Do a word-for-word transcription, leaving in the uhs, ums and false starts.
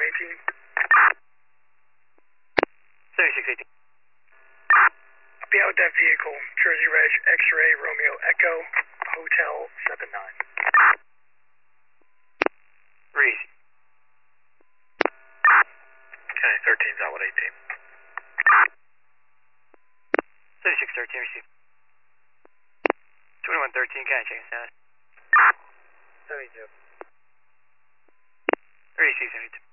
eighteen. seventy-six eighteen. Be out with that vehicle. Jersey Reg, X-Ray, Romeo Echo, Hotel seven nine. Reese. Okay, thirteen's out with eighteen. seventy-six thirteen, receive. twenty-one thirteen, can I check it out? seventy-two. Receive, seventy-two.